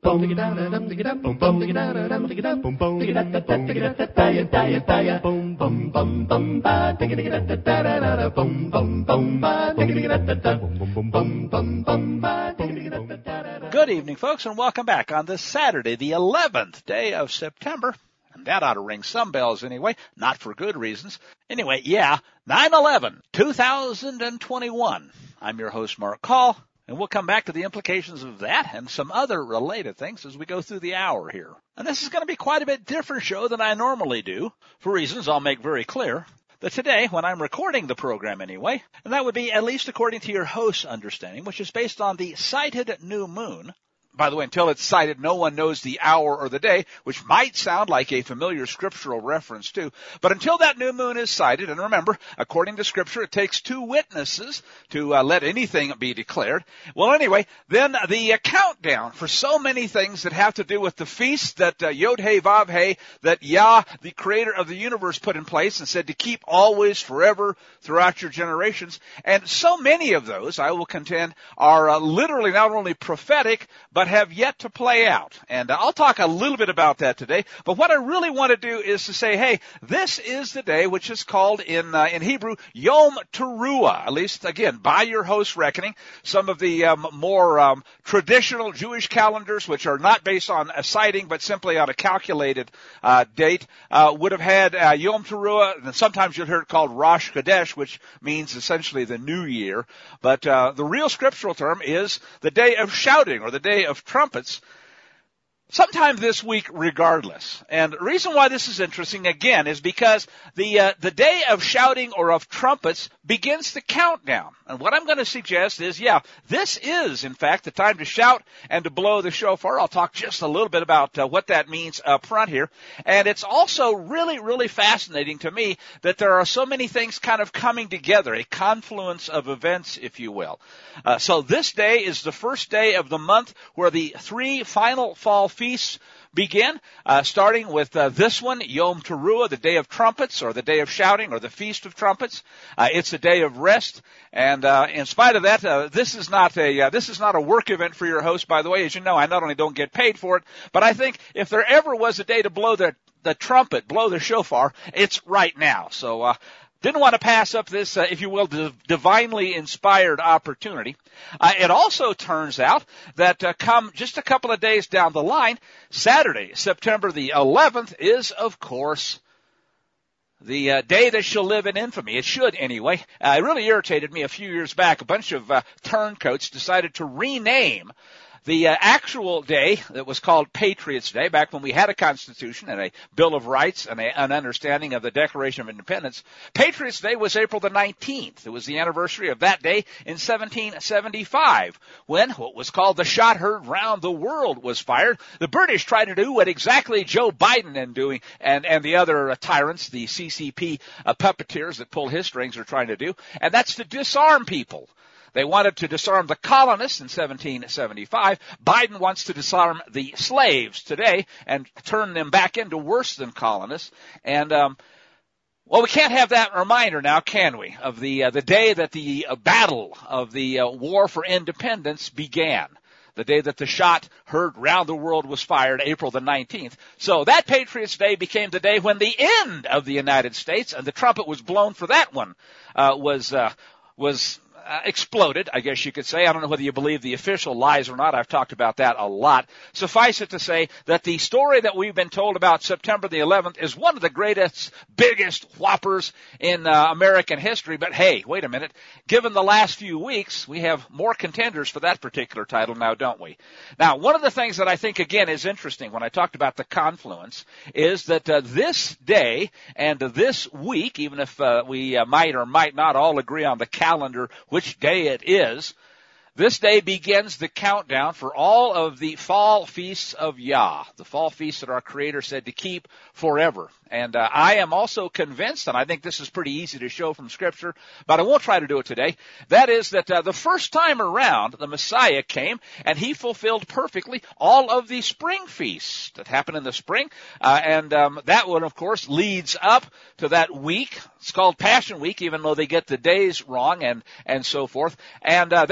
Good evening, folks, and welcome back on this Saturday, the 11th day of September. And that ought to ring some bells anyway, not for good reasons. Anyway, 9/11/2021. I'm your host, Mark Call, and we'll come back to the implications of that and some other related things as we go through the hour here. And this is going to be quite a bit different show than I normally do, for reasons I'll make very clear. That today, when I'm recording the program anyway, and that would be at least according to your host's understanding, which is based on the sighted new moon. By the way, until it's sighted, no one knows the hour or the day, which might sound like a familiar scriptural reference too. But until that new moon is sighted, and remember, according to Scripture, it takes 2 witnesses to let anything be declared. Well, anyway, then the countdown for so many things that have to do with the feast that Yod-Heh-Vav-Heh, that Yah, the creator of the universe, put in place and said to keep always, forever, throughout your generations. And so many of those, I will contend, are literally not only prophetic, but have yet to play out. And I'll talk a little bit about that today. But what I really want to do is to say, hey, this is the day which is called in Hebrew Yom Teruah, at least, again, by your host's reckoning. Some of the more traditional Jewish calendars, which are not based on a sighting, but simply on a calculated date, would have had Yom Teruah, and sometimes you'll hear it called Rosh Chodesh, which means essentially the new year. But the real scriptural term is the day of shouting, or the day of trumpets, sometime this week regardless. And the reason why this is interesting, again, is because the day of shouting or of trumpets begins the countdown. And what I'm going to suggest is, this is, in fact, the time to shout and to blow the shofar. I'll talk just a little bit about what that means up front here. And it's also really, really fascinating to me that there are so many things kind of coming together, a confluence of events, if you will. So this day is the first day of the month where the 3 final fall feasts begin, starting with this one, Yom Teruah, the day of trumpets, or the day of shouting, or the feast of trumpets. It's a day of rest, and in spite of that, this is not a work event for your host. By the way, as you know, I not only don't get paid for it, but I think if there ever was a day to blow the trumpet, blow the shofar, it's right now. So didn't want to pass up this, if you will, divinely inspired opportunity. It also turns out that come just a couple of days down the line, Saturday, September the 11th, is, of course, the day that shall live in infamy. It should, anyway. It really irritated me a few years back. A bunch of turncoats decided to rename the actual day that was called Patriots' Day, back when we had a Constitution and a Bill of Rights and an understanding of the Declaration of Independence. Patriots' Day was April the 19th. It was the anniversary of that day in 1775, when what was called the shot heard round the world was fired. The British tried to do what exactly Joe Biden and the other tyrants, the CCP puppeteers that pull his strings, are trying to do, and that's to disarm people. They wanted to disarm the colonists in 1775. Biden wants to disarm the slaves today and turn them back into worse than colonists. And, we can't have that reminder now, can we, of the day that the battle of the war for independence began. The day that the shot heard round the world was fired, April the 19th. So that Patriots' Day became the day when the end of the United States, and the trumpet was blown for that one, was exploded, I guess you could say. I don't know whether you believe the official lies or not. I've talked about that a lot. Suffice it to say that the story that we've been told about September the 11th is one of the greatest, biggest whoppers in American history. But hey, wait a minute. Given the last few weeks, we have more contenders for that particular title now, don't we? Now, one of the things that I think, again, is interesting when I talked about the confluence is that this day and this week, even if we might or might not all agree on the calendar which day it is, this day begins the countdown for all of the fall feasts of Yah, the fall feasts that our Creator said to keep forever. And I am also convinced, and I think this is pretty easy to show from Scripture, but I won't try to do it today, that is that the first time around, the Messiah came, and He fulfilled perfectly all of the spring feasts that happen in the spring. And that one, of course, leads up to that week. It's called Passion Week, even though they get the days wrong and so forth. And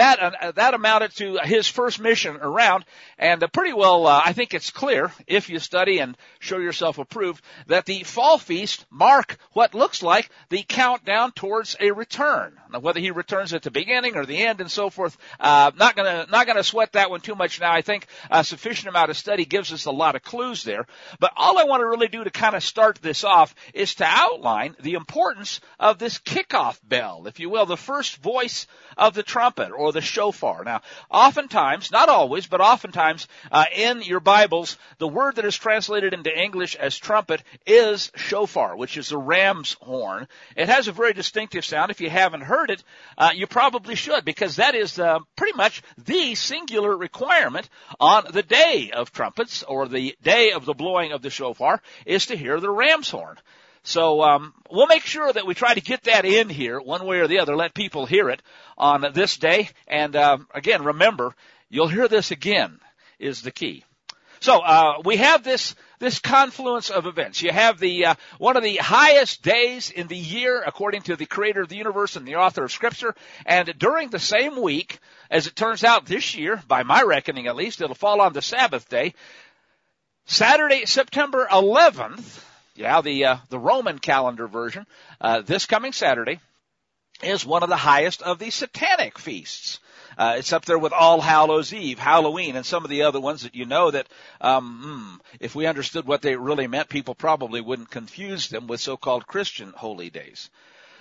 that amounted to his first mission around. And pretty well, I think it's clear, if you study and show yourself approved, that the fall feast mark what looks like the countdown towards a return. Now, whether he returns at the beginning or the end and so forth, not gonna sweat that one too much now. I think a sufficient amount of study gives us a lot of clues there. But all I want to really do to kind of start this off is to outline the importance of this kickoff bell, if you will, the first voice of the trumpet or the shofar. Now, oftentimes, not always, but oftentimes in your Bibles, the word that is translated into English as trumpet is shofar, which is a ram's horn. It has a very distinctive sound. If you haven't heard it, you probably should, because that is pretty much the singular requirement on the day of trumpets or the day of the blowing of the shofar is to hear the ram's horn. So we'll make sure that we try to get that in here one way or the other, let people hear it on this day. And again, remember, you'll hear this again is the key. So we have this confluence of events. You have the one of the highest days in the year, according to the creator of the universe and the author of Scripture. And during the same week, as it turns out this year, by my reckoning at least, it'll fall on the Sabbath day, Saturday, September 11th, the Roman calendar version, this coming Saturday, is one of the highest of the satanic feasts. It's up there with All Hallows Eve, Halloween, and some of the other ones that you know that if we understood what they really meant, people probably wouldn't confuse them with so-called Christian holy days.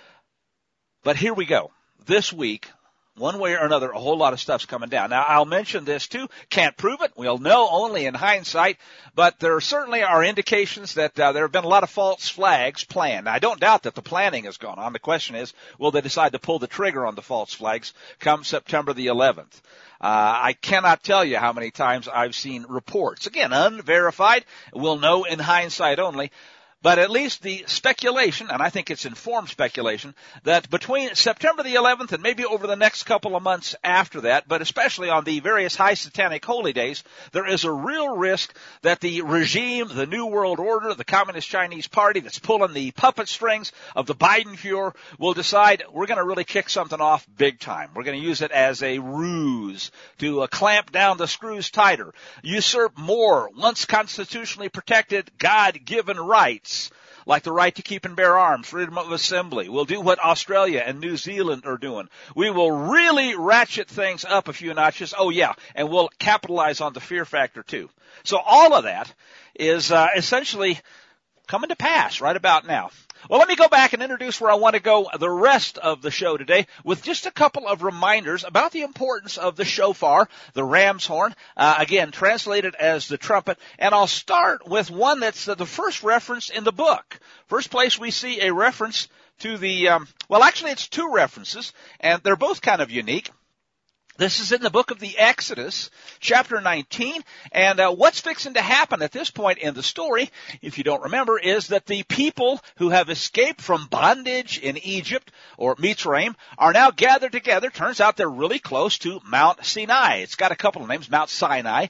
But here we go. This week, one way or another, a whole lot of stuff's coming down. Now, I'll mention this too. Can't prove it. We'll know only in hindsight. But there certainly are indications that there have been a lot of false flags planned. Now, I don't doubt that the planning has gone on. The question is, will they decide to pull the trigger on the false flags come September the 11th? I cannot tell you how many times I've seen reports. Again, unverified. We'll know in hindsight only. But at least the speculation, and I think it's informed speculation, that between September the 11th and maybe over the next couple of months after that, but especially on the various high satanic holy days, there is a real risk that the regime, the New World Order, the Communist Chinese Party that's pulling the puppet strings of the Biden Fuhrer will decide we're going to really kick something off big time. We're going to use it as a ruse to clamp down the screws tighter, usurp more once constitutionally protected God-given rights, like the right to keep and bear arms, freedom of assembly. We'll do what Australia and New Zealand are doing. We will really ratchet things up a few notches. Oh, yeah, and we'll capitalize on the fear factor, too. So all of that is essentially coming to pass right about now. Well, let me go back and introduce where I want to go the rest of the show today with just a couple of reminders about the importance of the shofar, the ram's horn, again, translated as the trumpet. And I'll start with one that's the first reference in the book. First place we see a reference to the, actually it's two references, and they're both kind of unique. This is in the book of the Exodus, chapter 19, and what's fixing to happen at this point in the story, if you don't remember, is that the people who have escaped from bondage in Egypt, or Mitzrayim, are now gathered together. Turns out they're really close to Mount Sinai. It's got a couple of names, Mount Sinai,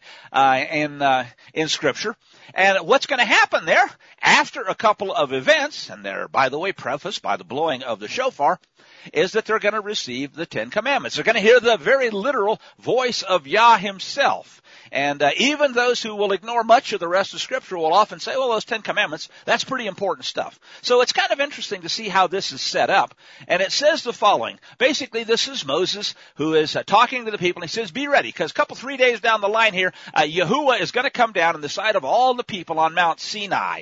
in Scripture. And what's going to happen there, after a couple of events, and they're, by the way, prefaced by the blowing of the shofar, is that they're going to receive the Ten Commandments. They're going to hear the very literal voice of Yah himself. And even those who will ignore much of the rest of Scripture will often say, well, those 10 Commandments, that's pretty important stuff. So it's kind of interesting to see how this is set up. And it says the following. Basically, this is Moses who is talking to the people. And he says, be ready, because 3 days down the line here, Yahuwah is going to come down in the sight of all the people on Mount Sinai,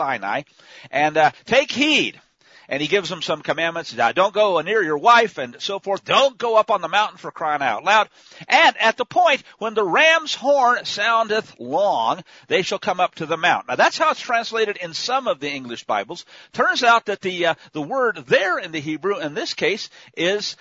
and take heed. And he gives them some commandments. Don't go near your wife and so forth. Don't go up on the mountain for crying out loud. And at the point when the ram's horn soundeth long, they shall come up to the mount. Now that's how it's translated in some of the English Bibles. Turns out that the word there in the Hebrew in this case is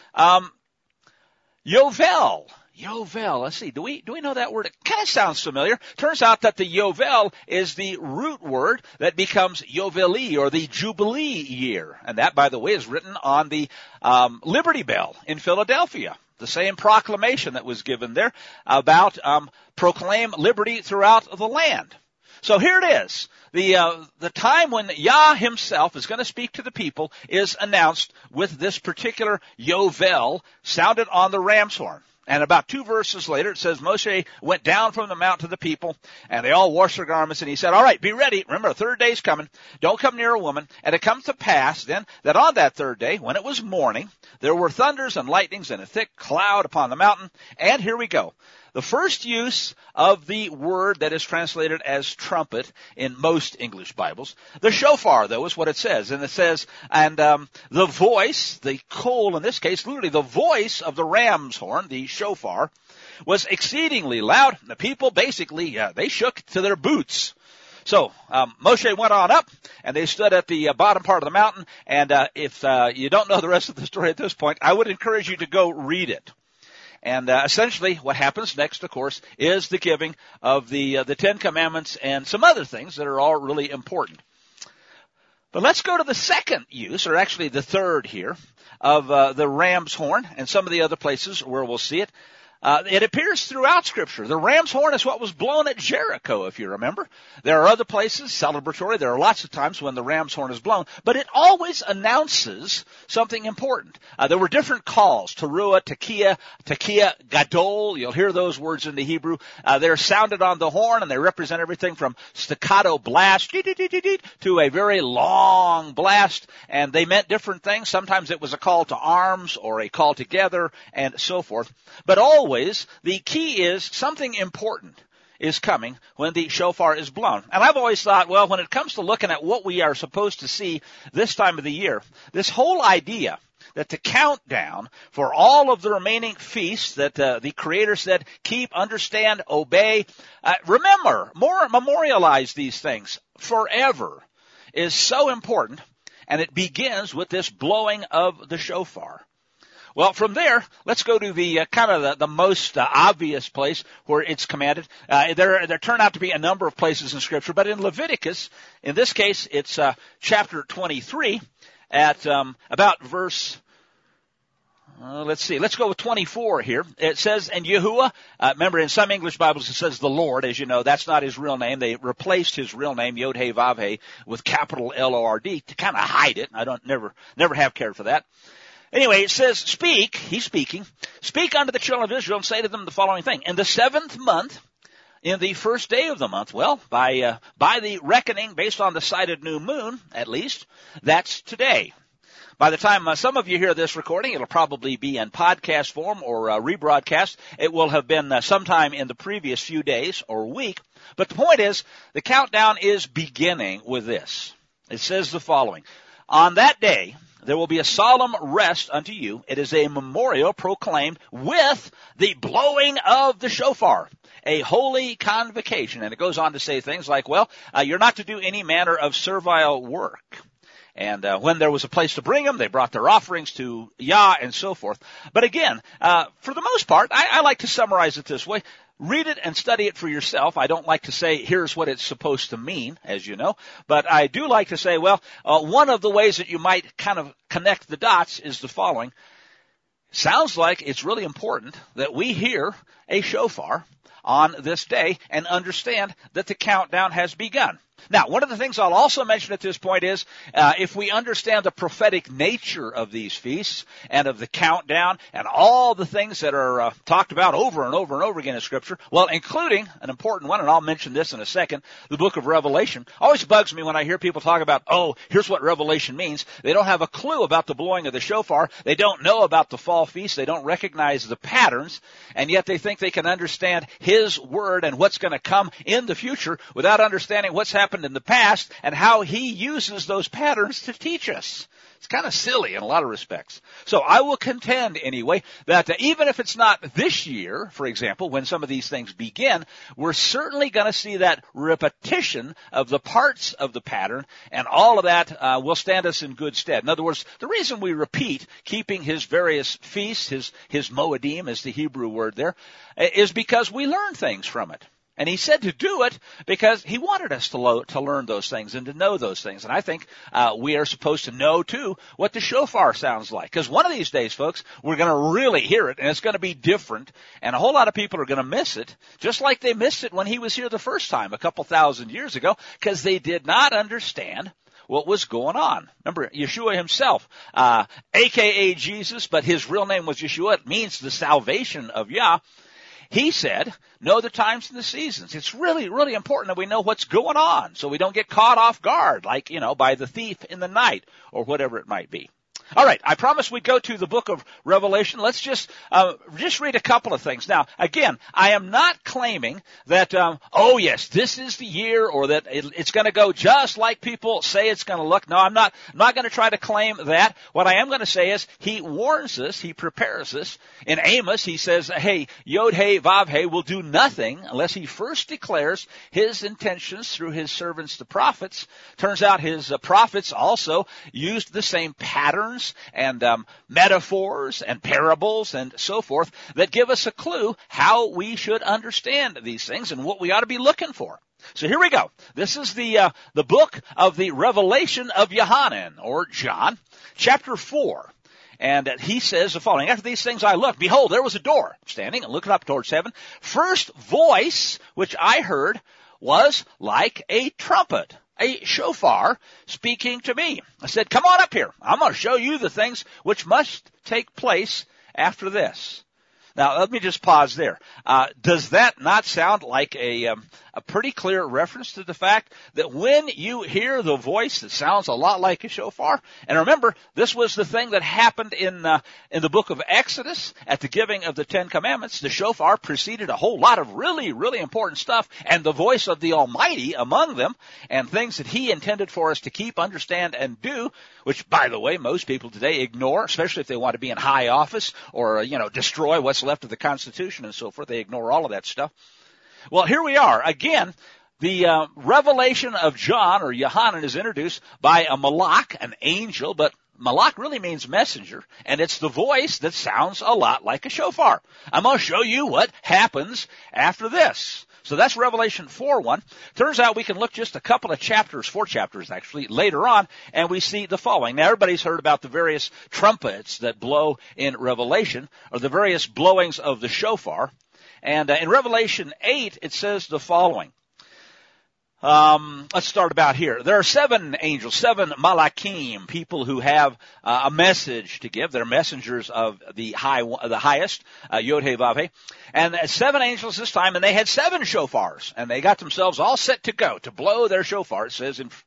Yovel. Yovel. Let's see. Do we know that word? It kind of sounds familiar. Turns out that the Yovel is the root word that becomes Yoveli, or the Jubilee year. And that, by the way, is written on the Liberty Bell in Philadelphia. The same proclamation that was given there about proclaim liberty throughout the land. So here it is. The time when Yah himself is going to speak to the people is announced with this particular Yovel sounded on the ram's horn. And about 2 verses later, it says Moshe went down from the mount to the people, and they all washed their garments, and he said, all right, be ready. Remember, the 3rd day's coming. Don't come near a woman. And it comes to pass then that on that 3rd day, when it was morning, there were thunders and lightnings and a thick cloud upon the mountain. And here we go. The first use of the word that is translated as trumpet in most English Bibles. The shofar, though, is what it says. And it says, and the voice, the kol in this case, literally the voice of the ram's horn, the shofar, was exceedingly loud. The people basically, they shook to their boots. So Moshe went on up, and they stood at the bottom part of the mountain. And if you don't know the rest of the story at this point, I would encourage you to go read it. And essentially what happens next, of course, is the giving of the 10 Commandments and some other things that are all really important. But let's go to the second use, or actually the third here, of the ram's horn and some of the other places where we'll see it. It appears throughout Scripture. The ram's horn is what was blown at Jericho, if you remember. There are other places, celebratory. There are lots of times when the ram's horn is blown, but it always announces something important. There were different calls, teruah, tekiah, gadol. You'll hear those words in the Hebrew. They're sounded on the horn, and they represent everything from staccato blast to a very long blast, and they meant different things. Sometimes it was a call to arms or a call together and so forth. But always, the key is something important is coming when the shofar is blown. And I've always thought, well, when it comes to looking at what we are supposed to see this time of the year, this whole idea that the countdown for all of the remaining feasts that the Creator said, keep, understand, obey, remember, memorialize these things forever is so important, and it begins with this blowing of the shofar. Well, from there, let's go to the kind of the most obvious place where it's commanded. There turn out to be a number of places in Scripture, but in Leviticus, in this case, it's chapter 23 at about verse. Let's see. Let's go with 24 here. It says, and Yahuwah, remember in some English Bibles it says the Lord, as you know, that's not his real name. They replaced his real name, Yod-Heh-Vav-Heh, with capital L-O-R-D to kind of hide it. I never have cared for that. Anyway, it says, speak, he's speaking, speak unto the children of Israel and say to them the following thing. In the 7th month, in the 1st day of the month, well, by the reckoning based on the sighted new moon, at least, that's today. By the time some of you hear this recording, it'll probably be in podcast form or rebroadcast. It will have been sometime in the previous few days or week. But the point is, the countdown is beginning with this. It says the following. On that day, there will be a solemn rest unto you. It is a memorial proclaimed with the blowing of the shofar, a holy convocation. And it goes on to say things like, well, you're not to do any manner of servile work. And when there was a place to bring them, they brought their offerings to Yah and so forth. But again, for the most part, I like to summarize it this way. Read it and study it for yourself. I don't like to say, here's what it's supposed to mean, as you know. But I do like to say, well, one of the ways that you might kind of connect the dots is the following. Sounds like it's really important that we hear a shofar on this day and understand that the countdown has begun. Now, one of the things I'll also mention at this point is if we understand the prophetic nature of these feasts and of the countdown and all the things that are talked about over and over and over again in Scripture, well, including an important one, and I'll mention this in a second, the book of Revelation. Always bugs me when I hear people talk about, oh, here's what Revelation means. They don't have a clue about the blowing of the shofar. They don't know about the fall feast. They don't recognize the patterns, and yet they think they can understand His Word and what's going to come in the future without understanding what's happened in the past and how He uses those patterns to teach us. It's kind of silly in a lot of respects. So I will contend anyway that even if it's not this year, for example, when some of these things begin, we're certainly going to see that repetition of the parts of the pattern, and all of that will stand us in good stead. In other words, the reason we repeat keeping His various feasts, his moedim is the Hebrew word there, is because we learn things from it. And He said to do it because He wanted us to learn those things and to know those things. And I think we are supposed to know, too, what the shofar sounds like. Because one of these days, folks, we're going to really hear it, and it's going to be different. And a whole lot of people are going to miss it, just like they missed it when He was here the first time, a couple thousand years ago, because they did not understand what was going on. Remember, Yeshua himself, a.k.a. Jesus, but his real name was Yeshua. It means the salvation of Yah. He said, know the times and the seasons. It's really, really important that we know what's going on so we don't get caught off guard, like, by the thief in the night or whatever it might be. All right, I promised we'd go to the book of Revelation. Let's just read a couple of things. Now, again, I am not claiming that, yes, this is the year, or that it's going to go just like people say it's going to look. No, I'm not going to try to claim that. What I am going to say is he warns us, he prepares us. In Amos, he says, hey, Yod He Vav He will do nothing unless he first declares his intentions through his servants, the prophets. Turns out his prophets also used the same patterns and metaphors and parables and so forth that give us a clue how we should understand these things and what we ought to be looking for. So here we go. This is the book of the Revelation of Yohanan, or John, chapter 4. And he says the following: after these things I looked, behold, there was a door standing, and looking up towards heaven. First voice which I heard was like a trumpet, a shofar, speaking to me. I said, come on up here. I'm going to show you the things which must take place after this. Now, let me just pause there. Does that not sound like a pretty clear reference to the fact that when you hear the voice that sounds a lot like a shofar? And remember, this was the thing that happened in the book of Exodus at the giving of the Ten Commandments. The shofar preceded a whole lot of really, really important stuff, and the voice of the Almighty among them, and things that he intended for us to keep, understand, and do, which, by the way, most people today ignore, especially if they want to be in high office or, destroy what's left of the Constitution and so forth. They ignore all of that stuff. Well, here we are. Again, the revelation of John, or Yohanan, is introduced by a malach, an angel, but malach really means messenger, and it's the voice that sounds a lot like a shofar. I'm going to show you what happens after this. So that's Revelation 4:1. Turns out we can look just a couple of chapters, 4 chapters actually, later on, and we see the following. Now, everybody's heard about the various trumpets that blow in Revelation, or the various blowings of the shofar. And in Revelation 8, it says the following. Let's start about here. There are 7 angels, 7 malachim, people who have a message to give. They're messengers of the highest, Yod He Vav He. And 7 angels this time, and they had 7 shofars, and they got themselves all set to go, to blow their shofar. It says in,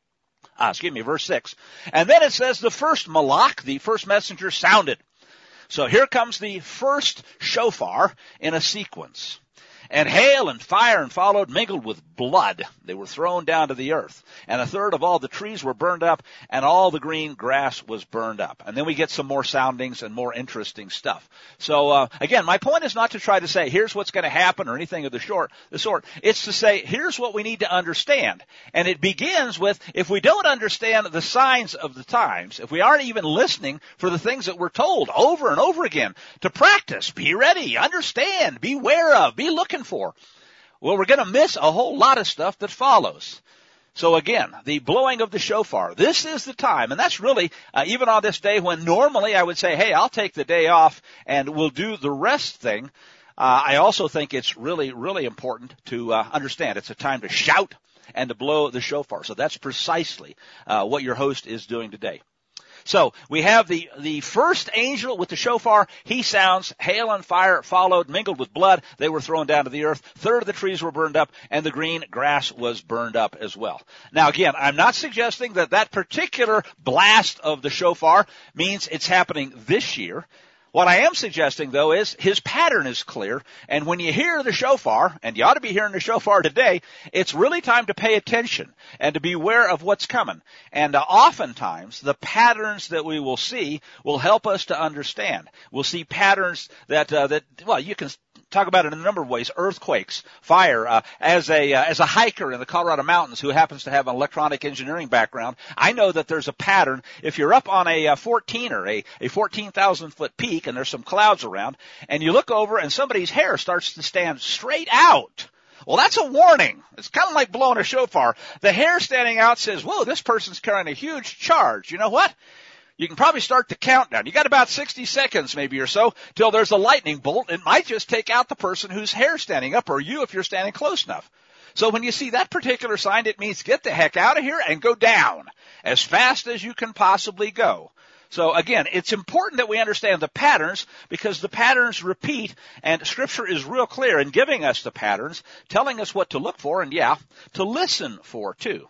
verse 6. And then it says the first malach, the first messenger, sounded. So here comes the first shofar in a sequence. And hail and fire and followed, mingled with blood. They were thrown down to the earth. And a third of all the trees were burned up, and all the green grass was burned up. And then we get some more soundings and more interesting stuff. So, again, my point is not to try to say, here's what's going to happen or anything of the sort. It's to say, here's what we need to understand. And it begins with, if we don't understand the signs of the times, if we aren't even listening for the things that we're told over and over again, to practice, be ready, understand, be aware of, be looking for, well, we're going to miss a whole lot of stuff that follows. So again, the blowing of the shofar, this is the time, and that's really, even on this day when normally I would say, hey, I'll take the day off and we'll do the rest thing. I also think it's really, really important to understand it's a time to shout and to blow the shofar. So that's precisely what your host is doing today. So we have the first angel with the shofar. He sounds, hail and fire followed, mingled with blood. They were thrown down to the earth. Third of the trees were burned up, and the green grass was burned up as well. Now again, I'm not suggesting that particular blast of the shofar means it's happening this year. What I am suggesting, though, is his pattern is clear, and when you hear the shofar, and you ought to be hearing the shofar today, it's really time to pay attention and to be aware of what's coming. And oftentimes, the patterns that we will see will help us to understand. We'll see patterns that you can talk about it in a number of ways. Earthquakes, fire. As a hiker in the Colorado mountains who happens to have an electronic engineering background, I know that there's a pattern. If you're up on a 14,000 foot peak and there's some clouds around, and you look over and somebody's hair starts to stand straight out, well, that's a warning. It's kind of like blowing a shofar. The hair standing out says, whoa, this person's carrying a huge charge. You know what? You can probably start the countdown. You got about 60 seconds maybe or so till there's a lightning bolt. It might just take out the person whose hair's standing up, or you if you're standing close enough. So when you see that particular sign, it means get the heck out of here and go down as fast as you can possibly go. So again, it's important that we understand the patterns because the patterns repeat, and Scripture is real clear in giving us the patterns, telling us what to look for and, to listen for too.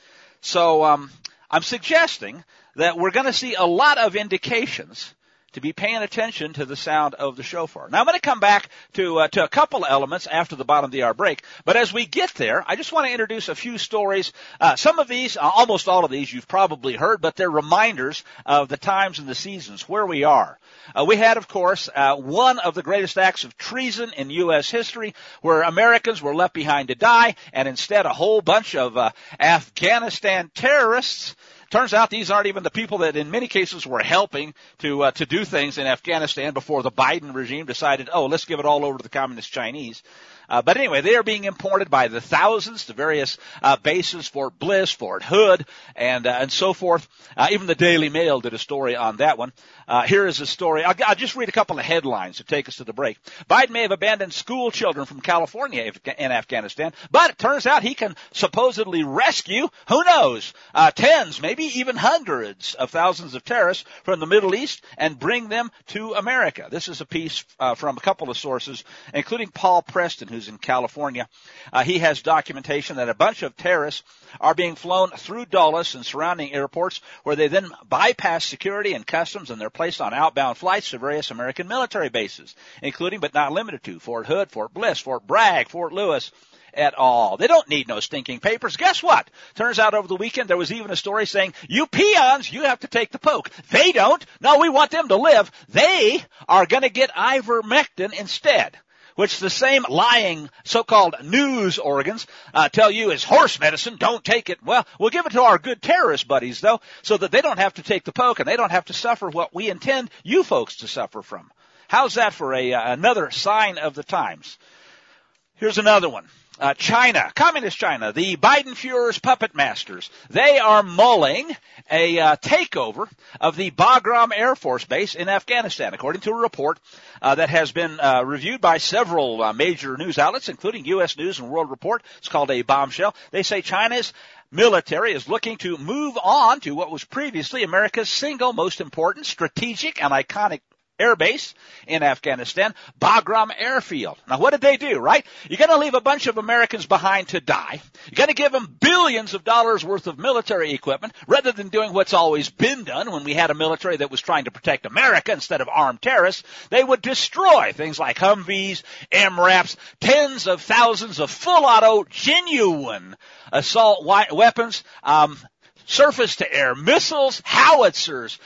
So I'm suggesting that we're going to see a lot of indications to be paying attention to the sound of the shofar. Now I'm going to come back to a couple elements after the bottom of the hour break, but as we get there, I just want to introduce a few stories. Some of these, almost all of these, you've probably heard, but they're reminders of the times and the seasons where we are. We had, of course, one of the greatest acts of treason in U.S. history, where Americans were left behind to die, and instead a whole bunch of Afghanistan terrorists. Turns out these aren't even the people that in many cases were helping to do things in Afghanistan before the Biden regime decided, let's give it all over to the communist Chinese. But anyway, they are being imported by the thousands to various bases, Fort Bliss, Fort Hood, and so forth. Even the Daily Mail did a story on that one. Here is a story. I'll just read a couple of headlines to take us to the break. Biden may have abandoned school children from California in Afghanistan, but it turns out he can supposedly rescue, who knows, tens, maybe even hundreds of thousands of terrorists from the Middle East and bring them to America. This is a piece from a couple of sources, including Paul Preston, who's in California. He has documentation that a bunch of terrorists are being flown through Dulles and surrounding airports, where they then bypass security and customs, and they're placed on outbound flights to various American military bases, including but not limited to Fort Hood, Fort Bliss, Fort Bragg, Fort Lewis, et al. They don't need no stinking papers. Guess what? Turns out over the weekend there was even a story saying, you peons, you have to take the poke. They don't. No, we want them to live. They are going to get ivermectin instead, which the same lying so-called news organs tell you is horse medicine. Don't take it. Well, we'll give it to our good terrorist buddies, though, so that they don't have to take the poke and they don't have to suffer what we intend you folks to suffer from. How's that for another sign of the times? Here's another one. China, communist China, the Biden Fuhrer's puppet masters, they are mulling a takeover of the Bagram Air Force Base in Afghanistan, according to a report that has been reviewed by several major news outlets, including U.S. News and World Report. It's called a bombshell. They say China's military is looking to move on to what was previously America's single most important, strategic, and iconic air base in Afghanistan, Bagram Airfield. Now, what did they do, right? You're going to leave a bunch of Americans behind to die. You're going to give them billions of dollars worth of military equipment rather than doing what's always been done when we had a military that was trying to protect America instead of armed terrorists. They would destroy things like Humvees, MRAPs, tens of thousands of full-auto, genuine assault weapons, surface-to-air missiles, howitzers,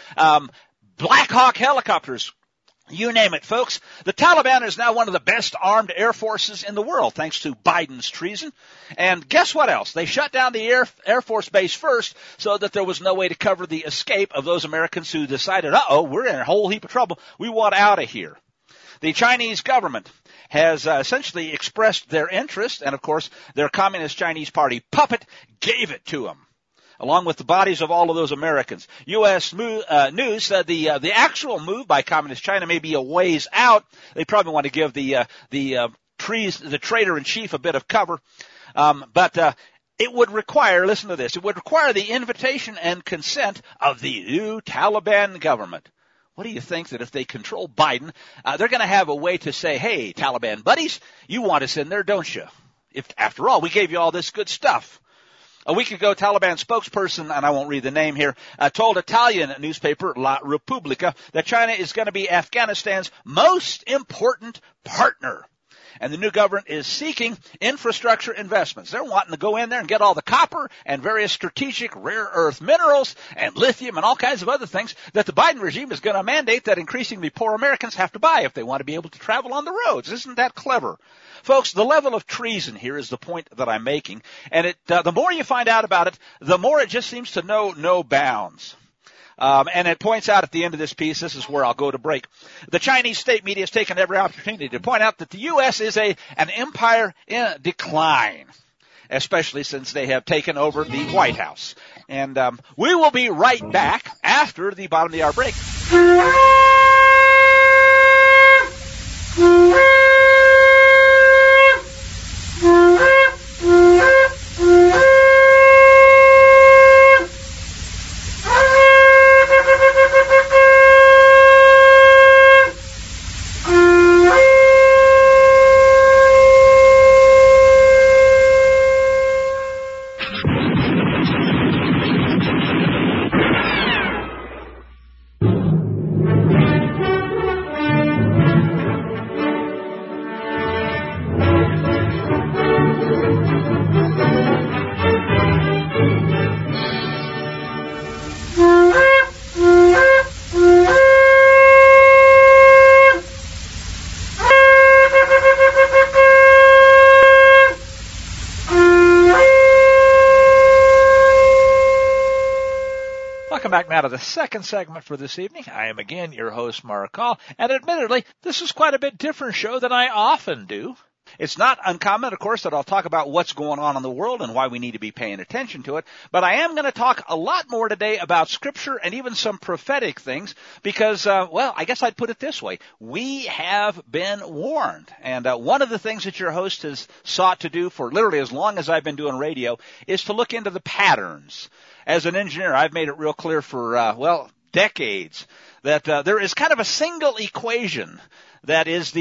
Black Hawk helicopters. You name it, folks. The Taliban is now one of the best armed air forces in the world, thanks to Biden's treason. And guess what else? They shut down the Air Force Base first so that there was no way to cover the escape of those Americans who decided, we're in a whole heap of trouble. We want out of here. The Chinese government has essentially expressed their interest, and of course, their Communist Chinese Party puppet gave it to them, along with the bodies of all of those Americans. U.S. News said the actual move by Communist China may be a ways out. They probably want to give the traitor-in-chief a bit of cover. But it would require, listen to this, it would require the invitation and consent of the new Taliban government. What do you think that if they control Biden, they're going to have a way to say, hey, Taliban buddies, you want us in there, don't you? If, after all, we gave you all this good stuff. A week ago, Taliban spokesperson, and I won't read the name here, told Italian newspaper La Repubblica that China is going to be Afghanistan's most important partner. And the new government is seeking infrastructure investments. They're wanting to go in there and get all the copper and various strategic rare earth minerals and lithium and all kinds of other things that the Biden regime is going to mandate that increasingly poor Americans have to buy if they want to be able to travel on the roads. Isn't that clever? Folks, the level of treason here is the point that I'm making. And the more you find out about it, the more it just seems to know no bounds. And it points out at the end of this piece, this is where I'll go to break. The Chinese state media has taken every opportunity to point out that the U.S. is an empire in decline, especially since they have taken over the White House. And we will be right back after the bottom of the hour break. Welcome back now to the second segment for this evening. I am again your host, Mark Hall, and admittedly, this is quite a bit different show than I often do. It's not uncommon, of course, that I'll talk about what's going on in the world and why we need to be paying attention to it, but I am going to talk a lot more today about Scripture and even some prophetic things because, I guess I'd put it this way. We have been warned, and one of the things that your host has sought to do for literally as long as I've been doing radio is to look into the patterns. As an engineer, I've made it real clear for, decades that there is kind of a single equation that is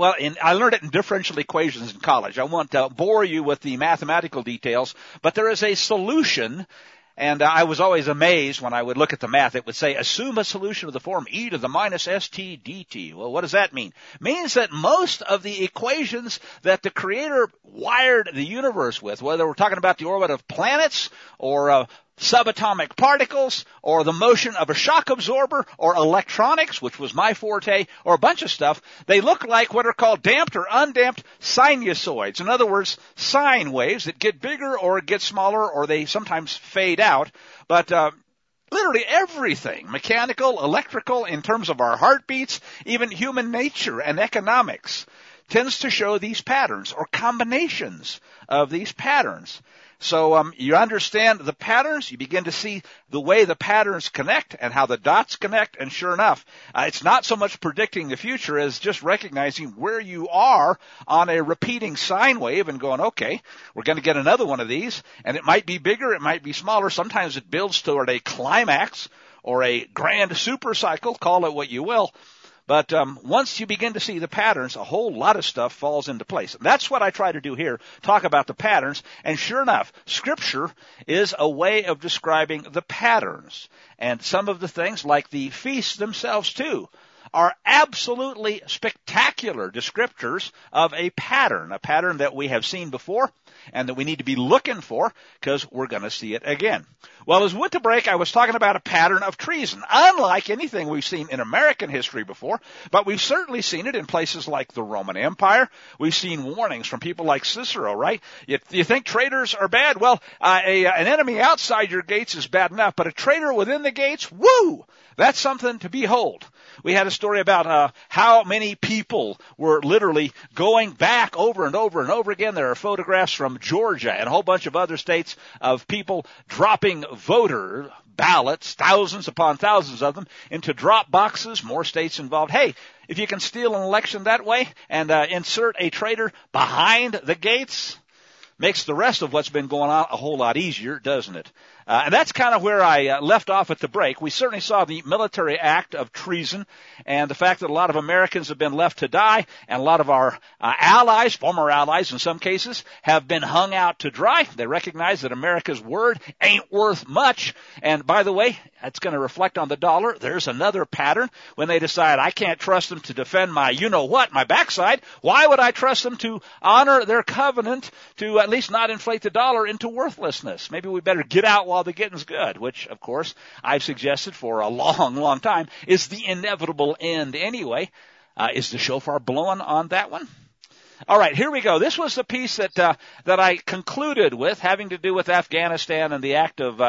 I learned it in differential equations in college. I won't bore you with the mathematical details, but there is a solution, and I was always amazed when I would look at the math. It would say, assume a solution of the form e to the minus st dt. Well, what does that mean? It means that most of the equations that the Creator wired the universe with, whether we're talking about the orbit of planets or subatomic particles, or the motion of a shock absorber, or electronics, which was my forte, or a bunch of stuff, they look like what are called damped or undamped sinusoids. In other words, sine waves that get bigger or get smaller, or they sometimes fade out. But literally everything, mechanical, electrical, in terms of our heartbeats, even human nature and economics, tends to show these patterns, or combinations of these patterns. So you understand the patterns, you begin to see the way the patterns connect and how the dots connect, and sure enough, it's not so much predicting the future as just recognizing where you are on a repeating sine wave and going, okay, we're going to get another one of these, and it might be bigger, it might be smaller, sometimes it builds toward a climax or a grand supercycle, call it what you will. But once you begin to see the patterns, a whole lot of stuff falls into place. And that's what I try to do here, talk about the patterns. And sure enough, Scripture is a way of describing the patterns. And some of the things, like the feasts themselves too, are absolutely spectacular descriptors of a pattern that we have seen before and that we need to be looking for because we're going to see it again. Well, as we went to break, I was talking about a pattern of treason, unlike anything we've seen in American history before, but we've certainly seen it in places like the Roman Empire. We've seen warnings from people like Cicero, right? You think traitors are bad? Well, an enemy outside your gates is bad enough, but a traitor within the gates, woo! That's something to behold. We had a story about how many people were literally going back over and over and over again. There are photographs from Georgia and a whole bunch of other states of people dropping voter ballots, thousands upon thousands of them, into drop boxes. More states involved. Hey, if you can steal an election that way and insert a traitor behind the gates, makes the rest of what's been going on a whole lot easier, doesn't it? And that's kind of where I left off at the break. We certainly saw the military act of treason and the fact that a lot of Americans have been left to die, and a lot of our allies, former allies in some cases, have been hung out to dry. They recognize that America's word ain't worth much. And by the way, that's going to reflect on the dollar. There's another pattern. When they decide, I can't trust them to defend my you-know-what, my backside, why would I trust them to honor their covenant to at least not inflate the dollar into worthlessness? Maybe we better get out while the getting's good, which, of course, I've suggested for a long, long time is the inevitable end anyway. Is the shofar blowing on that one? All right, here we go. This was the piece that I concluded with, having to do with Afghanistan and the act of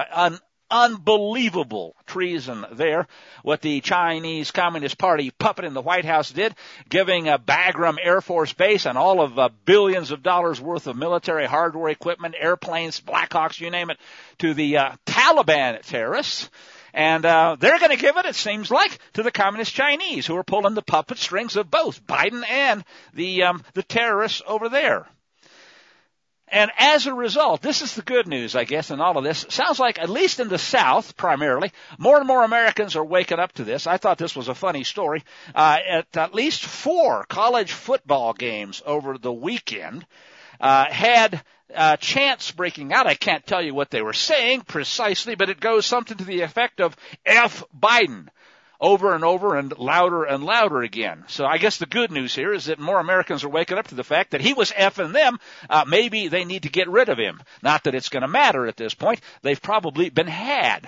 unbelievable treason there, what the Chinese Communist Party puppet in the White House did, giving Bagram Air Force Base and all of billions of dollars worth of military hardware equipment, airplanes, Blackhawks, you name it, to the Taliban terrorists. And they're going to give it seems like, to the Communist Chinese, who are pulling the puppet strings of both Biden and the terrorists over there. And as a result, this is the good news, I guess, in all of this. Sounds like, at least in the South, primarily, more and more Americans are waking up to this. I thought this was a funny story. At least 4 college football games over the weekend had chants breaking out. I can't tell you what they were saying precisely, but it goes something to the effect of F Biden. Over and over and louder again. So I guess the good news here is that more Americans are waking up to the fact that he was effing them. Maybe they need to get rid of him. Not that it's going to matter at this point. They've probably been had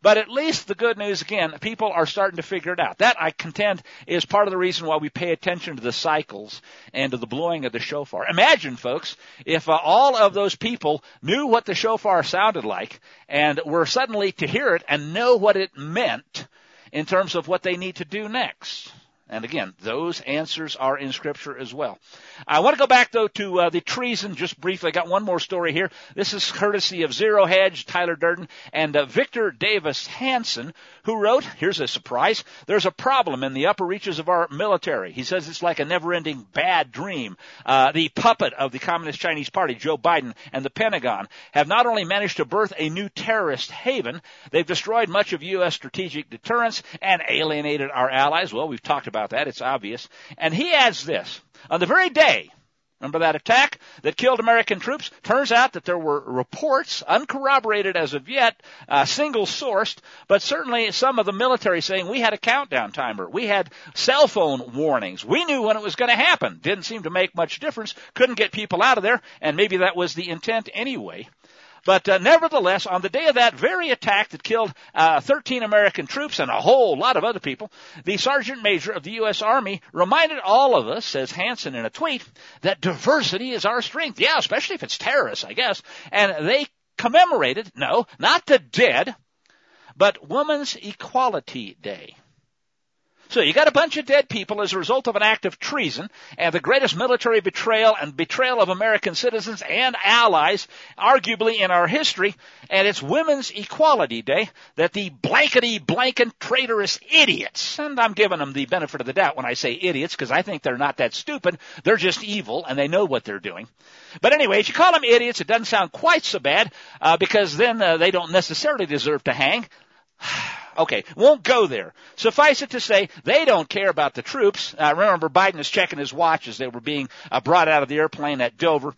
But at least the good news, again, people are starting to figure it out. That, I contend, is part of the reason why we pay attention to the cycles and to the blowing of the shofar. Imagine, folks, if all of those people knew what the shofar sounded like and were suddenly to hear it and know what it meant in terms of what they need to do next. And again, those answers are in Scripture as well. I want to go back, though, to the treason just briefly. I got one more story here. This is courtesy of Zero Hedge, Tyler Durden, and Victor Davis Hanson, who wrote, here's a surprise, there's a problem in the upper reaches of our military. He says it's like a never-ending bad dream. The puppet of the Communist Chinese Party, Joe Biden, and the Pentagon have not only managed to birth a new terrorist haven, they've destroyed much of U.S. strategic deterrence and alienated our allies. Well, we've talked about that. It's obvious. And he adds this. On the very day, remember that attack that killed American troops? Turns out that there were reports, uncorroborated as of yet, single-sourced, but certainly some of the military saying we had a countdown timer. We had cell phone warnings. We knew when it was going to happen. Didn't seem to make much difference. Couldn't get people out of there, and maybe that was the intent anyway. But nevertheless, on the day of that very attack that killed 13 American troops and a whole lot of other people, the Sergeant Major of the U.S. Army reminded all of us, says Hansen in a tweet, that diversity is our strength. Yeah, especially if it's terrorists, I guess. And they commemorated, no, not the dead, but Women's Equality Day. So you got a bunch of dead people as a result of an act of treason and the greatest military betrayal and betrayal of American citizens and allies, arguably in our history, and it's Women's Equality Day that the blankety-blanket traitorous idiots, and I'm giving them the benefit of the doubt when I say idiots because I think they're not that stupid, they're just evil and they know what they're doing. But anyway, if you call them idiots, it doesn't sound quite so bad because then they don't necessarily deserve to hang. Okay, won't go there. Suffice it to say, they don't care about the troops. Remember, Biden is checking his watch as they were being brought out of the airplane at Dover.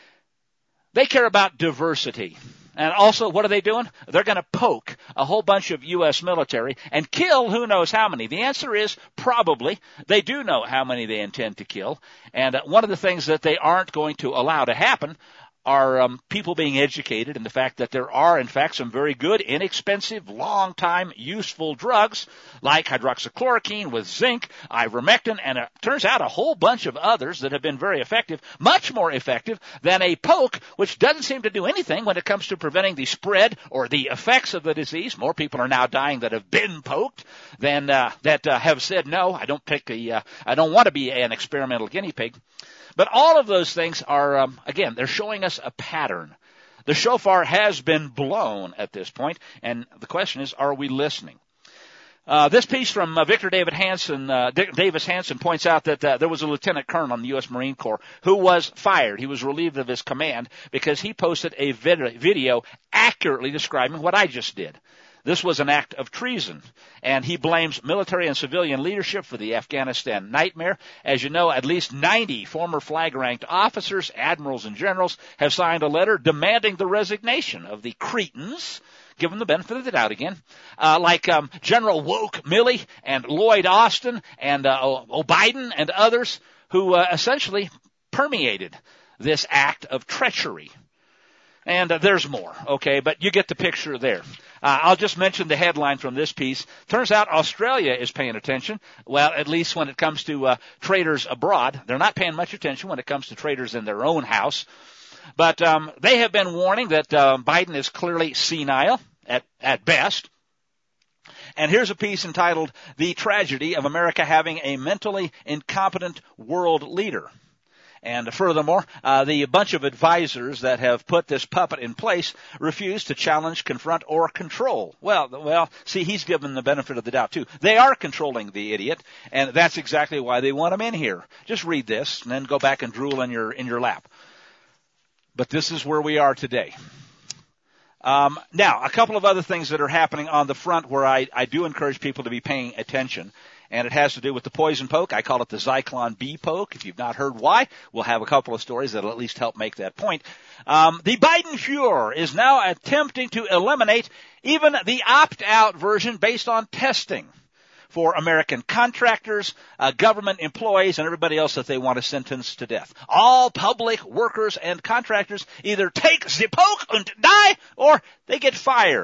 They care about diversity. And also, what are they doing? They're going to poke a whole bunch of U.S. military and kill who knows how many. The answer is probably. They do know how many they intend to kill. And one of the things that they aren't going to allow to happen are people being educated in the fact that there are, in fact, some very good, inexpensive, long-time, useful drugs like hydroxychloroquine with zinc, ivermectin, and it turns out a whole bunch of others that have been very effective, much more effective than a poke, which doesn't seem to do anything when it comes to preventing the spread or the effects of the disease. More people are now dying that have been poked than that have said, no, I don't want to be an experimental guinea pig. But all of those things are, again, they're showing us a pattern. The shofar has been blown at this point, and the question is, are we listening? This piece from Victor Davis Hanson points out that there was a lieutenant colonel in the U.S. Marine Corps who was fired. He was relieved of his command because he posted a video accurately describing what I just did. This was an act of treason, and he blames military and civilian leadership for the Afghanistan nightmare. As you know, at least 90 former flag-ranked officers, admirals, and generals have signed a letter demanding the resignation of the cretins, give them the benefit of the doubt again, like General Woke Milley and Lloyd Austin and O'Biden and others who essentially permeated this act of treachery. And there's more, okay, but you get the picture there. I'll just mention the headline from this piece. Turns out Australia is paying attention, well, at least when it comes to traitors abroad. They're not paying much attention when it comes to traitors in their own house. But they have been warning that Biden is clearly senile at best. And here's a piece entitled, "The Tragedy of America Having a Mentally Incompetent World Leader." And furthermore, the bunch of advisors that have put this puppet in place refuse to challenge, confront, or control. Well, see, he's given the benefit of the doubt, too. They are controlling the idiot, and that's exactly why they want him in here. Just read this, and then go back and drool in your lap. But this is where we are today. Now, a couple of other things that are happening on the front where I do encourage people to be paying attention. And it has to do with the poison poke. I call it the Zyklon B poke. If you've not heard why, we'll have a couple of stories that'll at least help make that point. The Biden Fuhrer is now attempting to eliminate even the opt-out version based on testing for American contractors, government employees, and everybody else that they want to sentence to death. All public workers and contractors either take the poke and die or they get fired.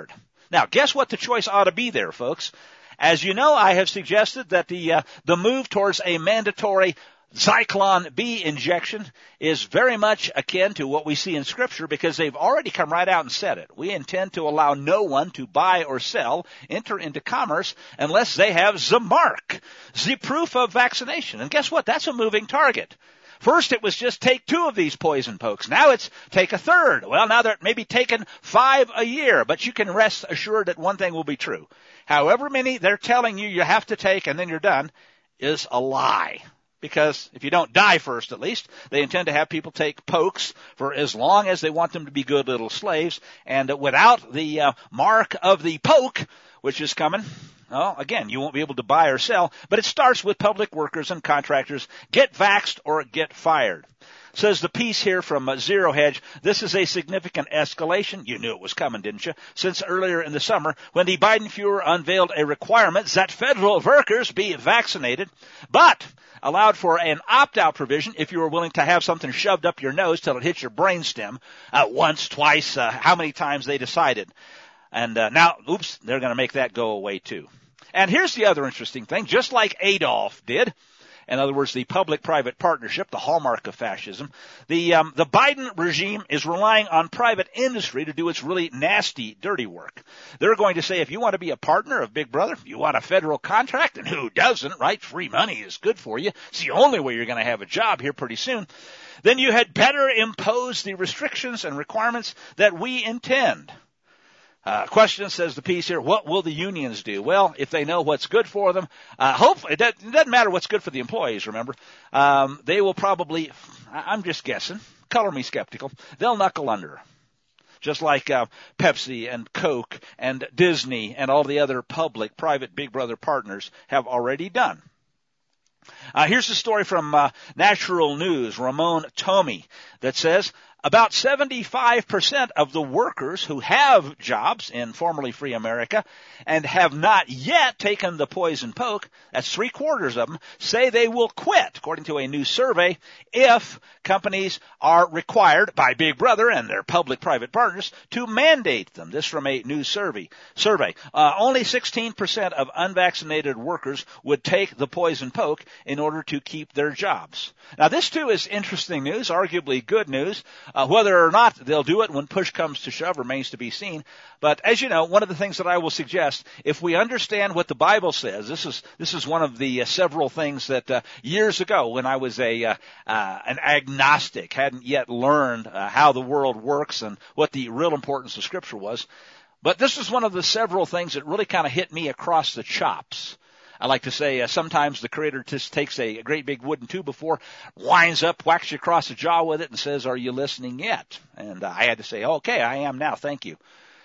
Now, guess what the choice ought to be there, folks? As you know, I have suggested that the move towards a mandatory Zyklon B injection is very much akin to what we see in Scripture, because they've already come right out and said it. We intend to allow no one to buy or sell, enter into commerce, unless they have the mark, the proof of vaccination. And guess what? That's a moving target. First, it was just take 2 of these poison pokes. Now it's take a third. Well, now they're maybe taking 5 a year, but you can rest assured that one thing will be true. However many they're telling you have to take and then you're done is a lie. Because if you don't die first, at least, they intend to have people take pokes for as long as they want them to be good little slaves. And without the mark of the poke, which is coming, well, again, you won't be able to buy or sell. But it starts with public workers and contractors. Get vaxxed or get fired. Says the piece here from Zero Hedge, this is a significant escalation. You knew it was coming, didn't you? Since earlier in the summer, when the Biden Fuhrer unveiled a requirement that federal workers be vaccinated, but allowed for an opt-out provision if you were willing to have something shoved up your nose till it hits your brainstem once, twice, how many times they decided. And now, oops, they're going to make that go away too. And here's the other interesting thing. Just like Adolf did, in other words, the public-private partnership, the hallmark of fascism, the Biden regime is relying on private industry to do its really nasty, dirty work. They're going to say, if you want to be a partner of Big Brother, you want a federal contract, and who doesn't, right? Free money is good for you. It's the only way you're going to have a job here pretty soon. Then you had better impose the restrictions and requirements that we intend. Question, says the piece here, what will the unions do? Well, if they know what's good for them, hopefully, it doesn't matter what's good for the employees, remember. They will probably, I'm just guessing, color me skeptical, they'll knuckle under. Just like Pepsi and Coke and Disney and all the other public, private Big Brother partners have already done. Here's a story from Natural News, Ramon Tomei, that says, about 75% of the workers who have jobs in formerly free America and have not yet taken the poison poke, that's 3/4 of them, say they will quit, according to a new survey, if companies are required by Big Brother and their public-private partners to mandate them. This from a new survey. Only 16% of unvaccinated workers would take the poison poke in order to keep their jobs. Now, this too is interesting news, arguably good news. Whether or not they'll do it when push comes to shove remains to be seen. But as you know, one of the things that I will suggest, if we understand what the Bible says, this is one of the several things that years ago when I was an agnostic, hadn't yet learned how the world works and what the real importance of Scripture was. But this is one of the several things that really kind of hit me across the chops. I like to say sometimes the Creator just takes a great big wooden 2x4, winds up, whacks you across the jaw with it, and says, are you listening yet? And I had to say, okay, I am now, thank you.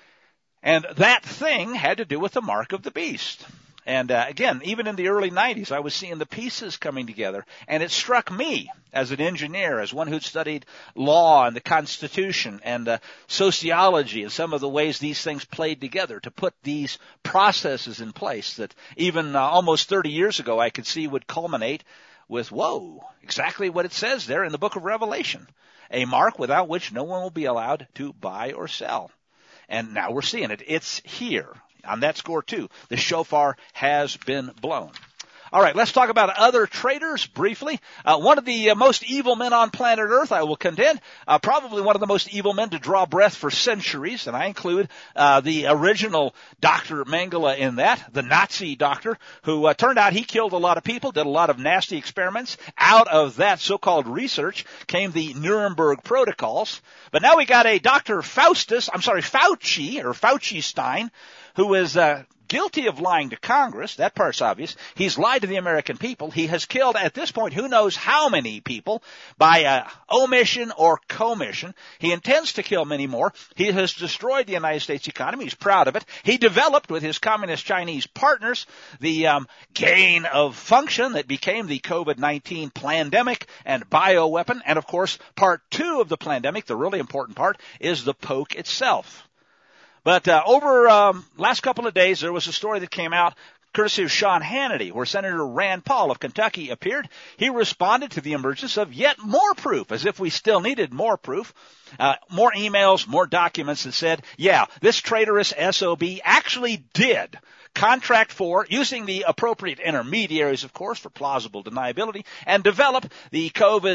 And that thing had to do with the mark of the beast. And again, even in the early 90s, I was seeing the pieces coming together, and it struck me as an engineer, as one who'd studied law and the Constitution and sociology and some of the ways these things played together to put these processes in place that even almost 30 years ago I could see would culminate with, whoa, exactly what it says there in the book of Revelation, a mark without which no one will be allowed to buy or sell. And now we're seeing it. It's here. On that score, too, the shofar has been blown. All right, let's talk about other traitors briefly. One of the most evil men on planet Earth, I will contend, probably one of the most evil men to draw breath for centuries, and I include the original Dr. Mengele in that, the Nazi doctor, who turned out he killed a lot of people, did a lot of nasty experiments. Out of that so-called research came the Nuremberg Protocols. But now we got a Dr. Fauci-Stein, who is guilty of lying to Congress. That part's obvious. He's lied to the American people. He has killed, at this point, who knows how many people by omission or commission. He intends to kill many more. He has destroyed the United States economy. He's proud of it. He developed, with his communist Chinese partners, the gain of function that became the COVID-19 plandemic and bioweapon. And, of course, part 2 of the plandemic, the really important part, is the poke itself. But over last couple of days, there was a story that came out courtesy of Sean Hannity, where Senator Rand Paul of Kentucky appeared. He responded to the emergence of yet more proof, as if we still needed more proof. More emails, more documents that said, yeah, this traitorous SOB actually did contract for, using the appropriate intermediaries, of course, for plausible deniability, and develop the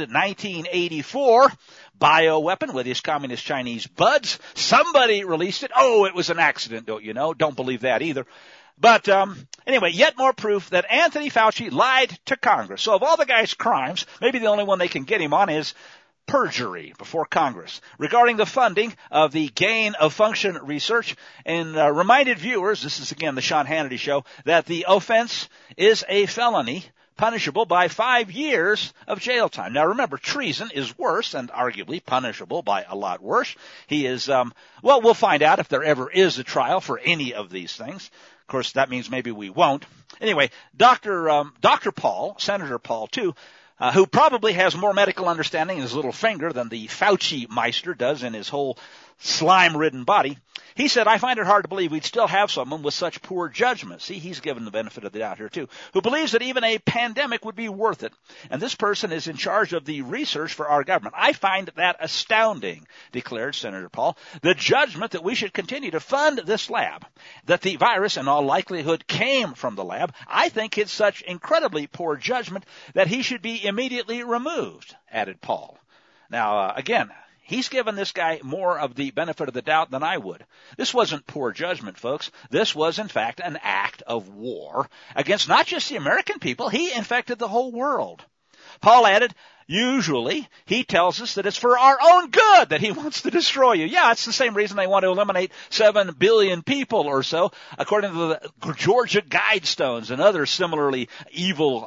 COVID-1984 bioweapon with his communist Chinese buds. Somebody released it. Oh, it was an accident, don't you know? Don't believe that either. But anyway, yet more proof that Anthony Fauci lied to Congress. So of all the guy's crimes, maybe the only one they can get him on is perjury before Congress regarding the funding of the gain-of-function research, and reminded viewers, this is again the Sean Hannity Show, that the offense is a felony punishable by 5 years of jail time. Now remember, treason is worse and arguably punishable by a lot worse. He is, well, we'll find out if there ever is a trial for any of these things. Of course, that means maybe we won't. Anyway, Dr. Paul, Senator Paul too, who probably has more medical understanding in his little finger than the Fauci Meister does in his whole slime-ridden body. He said, I find it hard to believe we'd still have someone with such poor judgment. See, he's given the benefit of the doubt here, too, who believes that even a pandemic would be worth it. And this person is in charge of the research for our government. I find that astounding, declared Senator Paul. The judgment that we should continue to fund this lab, that the virus in all likelihood came from the lab, I think it's such incredibly poor judgment that he should be immediately removed, added Paul. Now, again, he's given this guy more of the benefit of the doubt than I would. This wasn't poor judgment, folks. This was, in fact, an act of war against not just the American people. He infected the whole world. Paul added, usually he tells us that it's for our own good that he wants to destroy you. Yeah, it's the same reason they want to eliminate 7 billion people or so, according to the Georgia Guidestones and other similarly evil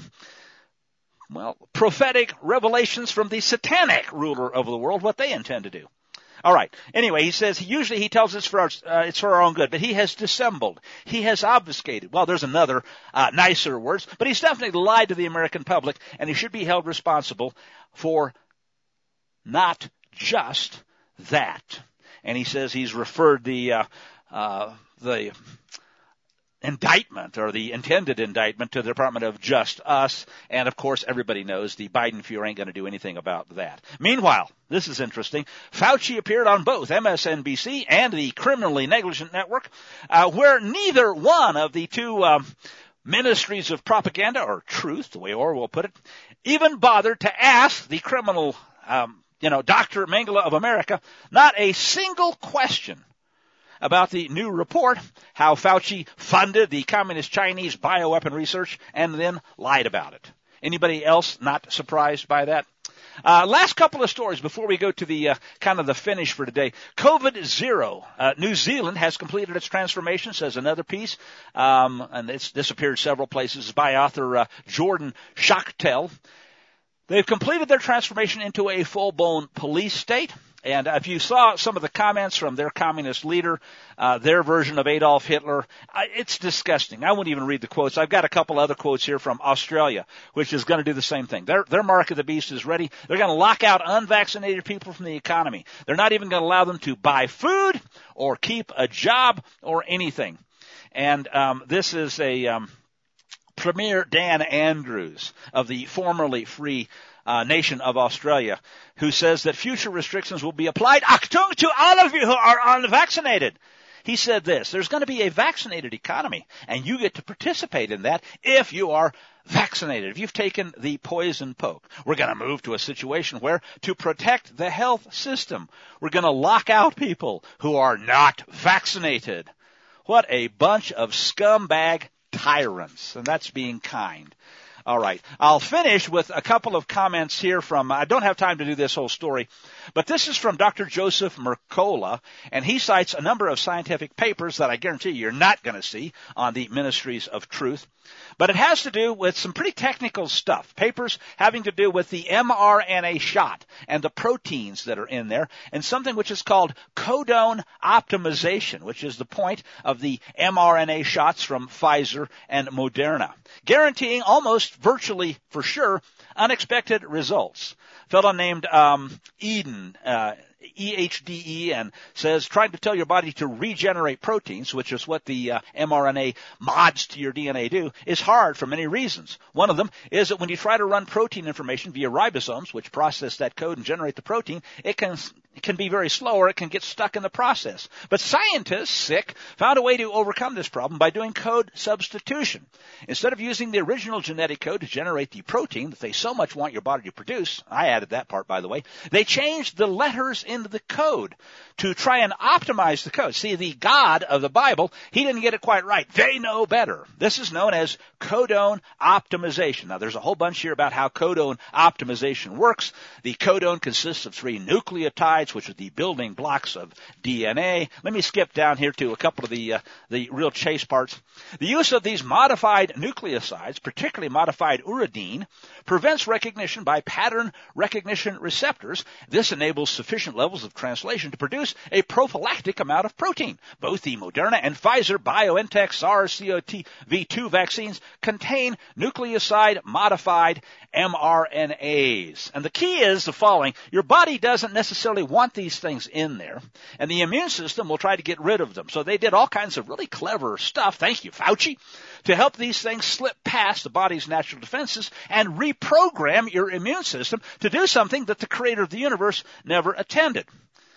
prophetic revelations from the satanic ruler of the world, what they intend to do. All right. Anyway, he says usually he tells us it's for our own good, but he has dissembled. He has obfuscated. Well, there's another nicer words, but he's definitely lied to the American public, and he should be held responsible for not just that. And he says he's referred the indictment or the intended indictment to the Department of Just Us. And of course, everybody knows the Biden Fuhrer ain't going to do anything about that. Meanwhile, this is interesting. Fauci appeared on both MSNBC and the Criminally Negligent Network, where neither one of the two ministries of propaganda or truth, the way Orwell put it, even bothered to ask the criminal, Dr. Mengele of America, not a single question about the new report, how Fauci funded the communist Chinese bioweapon research and then lied about it. Anybody else not surprised by that? Last couple of stories before we go to the kind of the finish for today. COVID-0. New Zealand has completed its transformation, says another piece, and this appeared several places by author Jordan Schachtel. They've completed their transformation into a full-blown police state. And if you saw some of the comments from their communist leader, their version of Adolf Hitler, it's disgusting. I won't even read the quotes. I've got a couple other quotes here from Australia, which is going to do the same thing. Their mark of the beast is ready. They're going to lock out unvaccinated people from the economy. They're not even going to allow them to buy food or keep a job or anything. And this is a Premier Dan Andrews of the formerly free nation of Australia, who says that future restrictions will be applied to all of you who are unvaccinated. He said this, there's going to be a vaccinated economy, and you get to participate in that if you are vaccinated, if you've taken the poison poke. We're going to move to a situation where, to protect the health system, we're going to lock out people who are not vaccinated. What a bunch of scumbag tyrants, and that's being kind. All right. I'll finish with a couple of comments here from, I don't have time to do this whole story, but this is from Dr. Joseph Mercola, and he cites a number of scientific papers that I guarantee you're not going to see on the Ministries of Truth. But it has to do with some pretty technical stuff, papers having to do with the mRNA shot and the proteins that are in there, and something which is called codon optimization, which is the point of the mRNA shots from Pfizer and Moderna, guaranteeing almost virtually for sure unexpected results. A fellow named Eden, EHDE, and says trying to tell your body to regenerate proteins, which is what the mRNA mods to your DNA do, is hard for many reasons. One of them is that when you try to run protein information via ribosomes, which process that code and generate the protein, it can be very slow, or it can get stuck in the process. But scientists, found a way to overcome this problem by doing code substitution. Instead of using the original genetic code to generate the protein that they so much want your body to produce, I added that part, by the way, they changed the letters into the code to try and optimize the code. See, the God of the Bible, he didn't get it quite right. They know better. This is known as codon optimization. Now, there's a whole bunch here about how codon optimization works. The codon consists of 3 nucleotides, which are the building blocks of DNA. Let me skip down here to a couple of the real chase parts. The use of these modified nucleosides, particularly modified uridine, prevents recognition by pattern recognition receptors. This enables sufficient levels of translation to produce a prophylactic amount of protein. Both the Moderna and Pfizer BioNTech SARS-CoV-2 vaccines contain nucleoside-modified mRNAs. And the key is the following. Your body doesn't necessarily want these things in there, and the immune system will try to get rid of them. So they did all kinds of really clever stuff, thank you, Fauci, to help these things slip past the body's natural defenses and reprogram your immune system to do something that the creator of the universe never intended.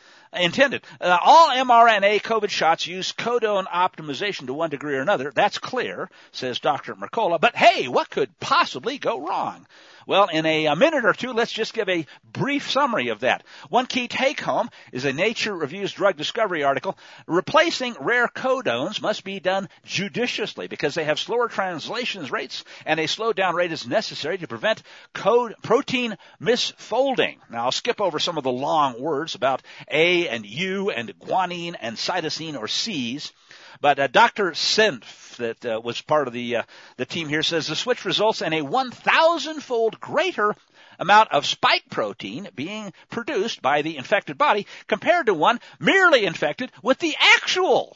All mRNA COVID shots use codon optimization to one degree or another. That's clear, says Dr. Mercola. But hey, what could possibly go wrong? Well, in a minute or two, let's just give a brief summary of that. One key take-home is a Nature Reviews Drug Discovery article. Replacing rare codons must be done judiciously because they have slower translation rates, and a slowdown rate is necessary to prevent protein misfolding. Now, I'll skip over some of the long words about A and U and guanine and cytosine or Cs. But Dr. Senf, that was part of the team here, says the switch results in a 1,000-fold greater amount of spike protein being produced by the infected body compared to one merely infected with the actual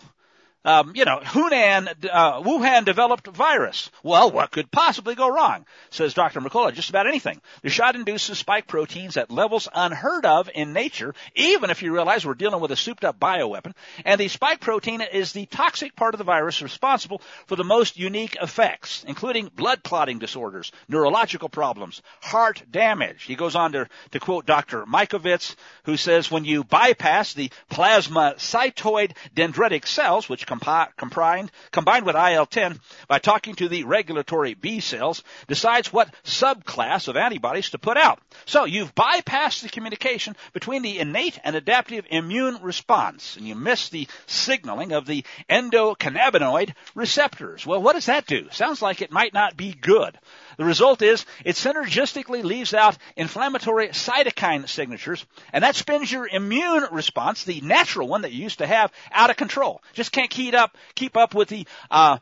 Wuhan-developed virus. Well, what could possibly go wrong, says Dr. Mercola? Just about anything. The shot induces spike proteins at levels unheard of in nature, even if you realize we're dealing with a souped-up bioweapon. And the spike protein is the toxic part of the virus responsible for the most unique effects, including blood clotting disorders, neurological problems, heart damage. He goes on to quote Dr. Mikovits, who says when you bypass the plasmacytoid dendritic cells, which combined with IL-10 by talking to the regulatory B cells, decides what subclass of antibodies to put out. So you've bypassed the communication between the innate and adaptive immune response, and you miss the signaling of the endocannabinoid receptors. Well, what does that do? Sounds like it might not be good. The result is it synergistically leaves out inflammatory cytokine signatures, and that spins your immune response, the natural one that you used to have, out of control. Just can't keep up with the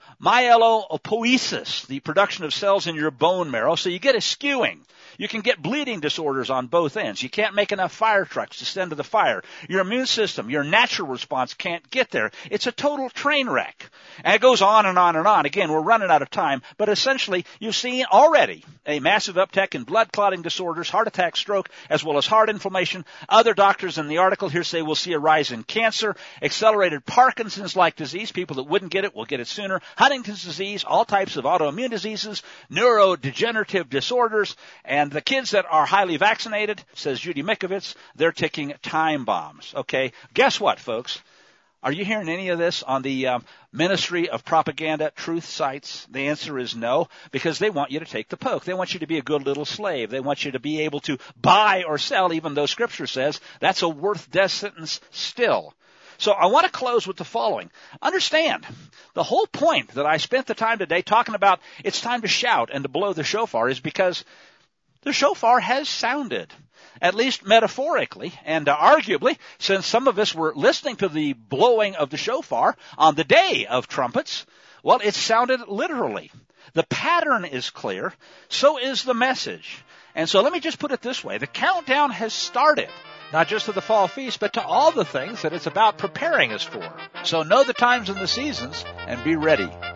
myelopoiesis, the production of cells in your bone marrow, so you get a skewing. You can get bleeding disorders on both ends. You can't make enough fire trucks to send to the fire. Your immune system, your natural response can't get there. It's a total train wreck. And it goes on and on and on. Again, we're running out of time, but essentially you've seen already a massive uptick in blood clotting disorders, heart attack, stroke, as well as heart inflammation. Other doctors in the article here say we'll see a rise in cancer, accelerated Parkinson's-like disease. People that wouldn't get it will get it sooner. Huntington's disease, all types of autoimmune diseases, neurodegenerative disorders, and the kids that are highly vaccinated, says Judy Mikovits, they're ticking time bombs. Okay, guess what, folks? Are you hearing any of this on the Ministry of Propaganda truth sites? The answer is no, because they want you to take the poke. They want you to be a good little slave. They want you to be able to buy or sell, even though Scripture says that's a worth death sentence still. So I want to close with the following. Understand, the whole point that I spent the time today talking about it's time to shout and to blow the shofar is because the shofar has sounded, at least metaphorically, and arguably, since some of us were listening to the blowing of the shofar on the day of trumpets, well, it sounded literally. The pattern is clear, so is the message. And so let me just put it this way. The countdown has started, not just to the fall feast, but to all the things that it's about preparing us for. So know the times and the seasons and be ready.